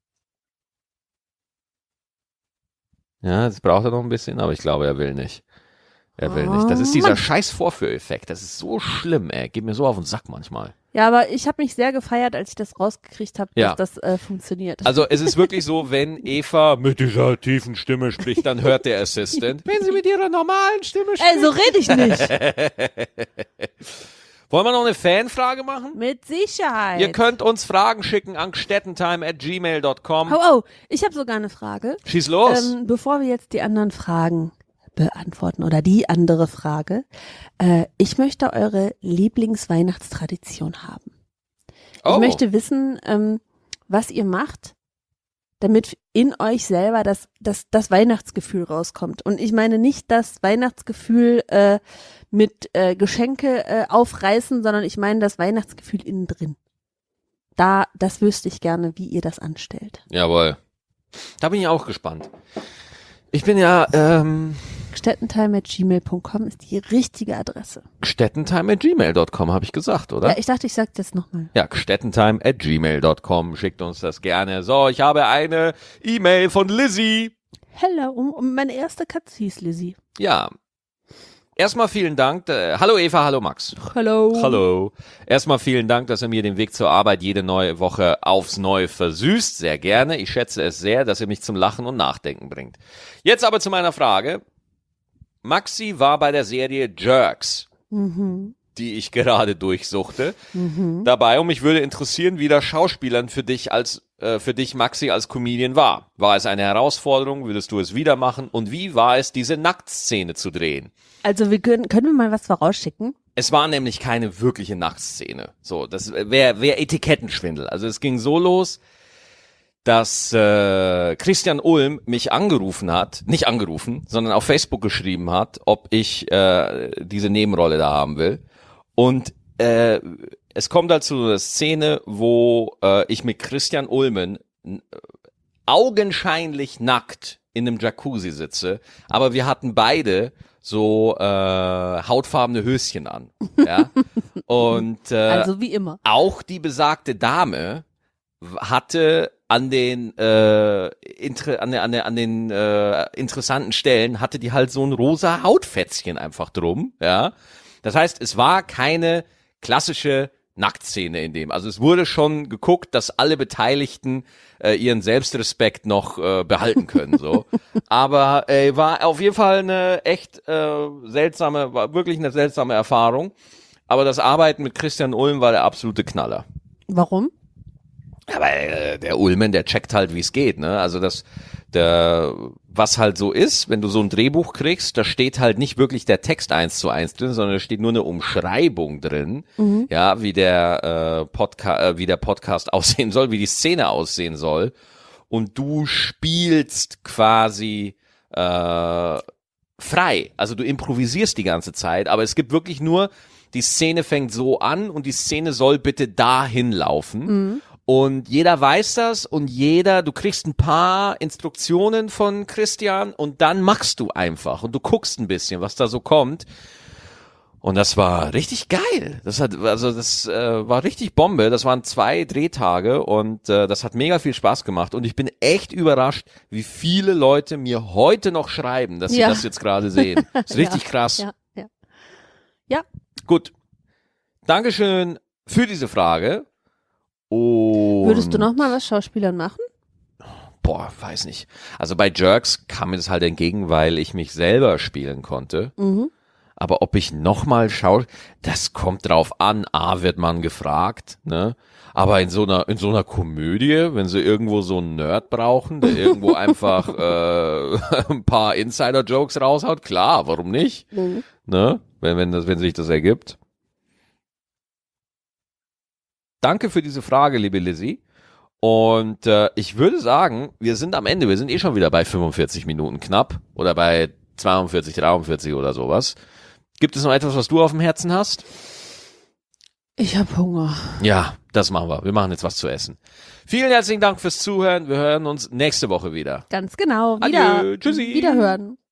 Ja, das braucht er noch ein bisschen, aber ich glaube, er will nicht. Er will nicht. Das ist dieser scheiß Vorführeffekt. Das ist so schlimm, ey. Geht mir so auf den Sack manchmal. Ja, aber ich habe mich sehr gefeiert, als ich das rausgekriegt habe, Ja. dass das äh, funktioniert. Also es ist wirklich so, wenn Eva mit dieser tiefen Stimme spricht, dann hört der Assistant. Wenn sie mit ihrer normalen Stimme spricht. Ey, so rede ich nicht. Wollen wir noch eine Fanfrage machen? Mit Sicherheit. Ihr könnt uns Fragen schicken an gstettentime at gmail dot com. Oh, oh, ich habe sogar eine Frage. Schieß los. Ähm, bevor wir jetzt die anderen Fragen beantworten oder die andere Frage, äh, ich möchte eure Lieblingsweihnachtstradition haben. oh. Ich möchte wissen, ähm, was ihr macht, damit in euch selber das, das, das Weihnachtsgefühl rauskommt. Und ich meine nicht das Weihnachtsgefühl äh, mit äh, Geschenke äh, aufreißen, sondern ich meine das Weihnachtsgefühl innen drin. Da, das wüsste ich gerne, wie ihr das anstellt. Jawohl. Da bin ich auch gespannt. Ich bin ja, ähm, Gstettentime at gmail punkt com ist die richtige Adresse. gstettentime at gmail dot com, habe ich gesagt, oder? Ja, ich dachte, ich sag das nochmal. Ja, gstettentime at gmail dot com. Schickt uns das gerne. So, ich habe eine E-Mail von Lizzie. Hello, um, um meine erste Katze hieß Lizzie. Ja. Erstmal vielen Dank. Äh, hallo Eva, hallo Max. Hallo. Hallo. Erstmal vielen Dank, dass ihr mir den Weg zur Arbeit jede neue Woche aufs Neue versüßt. Sehr gerne. Ich schätze es sehr, dass ihr mich zum Lachen und Nachdenken bringt. Jetzt aber zu meiner Frage. Maxi war bei der Serie Jerks. Mhm. die ich gerade durchsuchte, mhm. dabei. Und mich würde interessieren, wie das Schauspielern für dich als äh, für dich, Maxi, als Comedian war. War es eine Herausforderung? Würdest du es wieder machen? Und wie war es, diese Nacktszene zu drehen? Also wir können, können wir mal was vorausschicken? Es war nämlich keine wirkliche Nacktszene. So, das wäre wär Etikettenschwindel. Also es ging so los, dass äh, Christian Ulm mich angerufen hat, nicht angerufen, sondern auf Facebook geschrieben hat, ob ich äh, diese Nebenrolle da haben will. Und äh, es kommt halt zu einer Szene, wo äh, ich mit Christian Ulmen äh, augenscheinlich nackt in einem Jacuzzi sitze, aber wir hatten beide so äh, hautfarbene Höschen an. Ja? Und äh, also wie immer. Auch die besagte Dame hatte an den äh, inter, an, der, an, der, an den äh, interessanten Stellen hatte die halt so ein rosa Hautfätzchen einfach drum, ja. Das heißt, es war keine klassische Nacktszene in dem. Also es wurde schon geguckt, dass alle Beteiligten äh, ihren Selbstrespekt noch äh, behalten können, so. Aber äh, war auf jeden Fall eine echt äh, seltsame, war wirklich eine seltsame Erfahrung. Aber das Arbeiten mit Christian Ulm war der absolute Knaller. Warum? Aber äh, der Ulmen, der checkt halt, wie es geht, ne? Also das, der, was halt so ist, wenn du so ein Drehbuch kriegst, da steht halt nicht wirklich der Text eins zu eins drin, sondern da steht nur eine Umschreibung drin, mhm. ja, wie der äh, Podcast, äh, wie der Podcast aussehen soll, wie die Szene aussehen soll. Und du spielst quasi äh, frei, also du improvisierst die ganze Zeit, aber es gibt wirklich nur, die Szene fängt so an und die Szene soll bitte dahin laufen. Mhm. Und jeder weiß das und jeder, du kriegst ein paar Instruktionen von Christian und dann machst du einfach und du guckst ein bisschen, was da so kommt. Und das war richtig geil. Das hat, also das äh, war richtig Bombe. Das waren zwei Drehtage und äh, das hat mega viel Spaß gemacht. Und ich bin echt überrascht, wie viele Leute mir heute noch schreiben, dass sie ja. das jetzt gerade sehen. Das ist richtig ja. krass. Ja, ja. Ja. Gut. Dankeschön für diese Frage. Und würdest du noch mal was Schauspielern machen? Boah, weiß nicht. Also bei Jerks kam mir das halt entgegen, weil ich mich selber spielen konnte. Mhm. Aber ob ich noch mal schaue, das kommt drauf an. A, wird man gefragt, ne? Aber in so einer in so einer Komödie, wenn sie irgendwo so einen Nerd brauchen, der irgendwo einfach äh, ein paar Insider-Jokes raushaut, klar, warum nicht? Mhm. Ne? Wenn wenn das wenn sich das ergibt. Danke für diese Frage, liebe Lizzie. Und äh, ich würde sagen, wir sind am Ende, wir sind eh schon wieder bei fünfundvierzig Minuten knapp oder bei zweiundvierzig, dreiundvierzig oder sowas. Gibt es noch etwas, was du auf dem Herzen hast? Ich habe Hunger. Ja, das machen wir. Wir machen jetzt was zu essen. Vielen herzlichen Dank fürs Zuhören. Wir hören uns nächste Woche wieder. Ganz genau. Wieder. Adieu. Tschüssi. Wiederhören.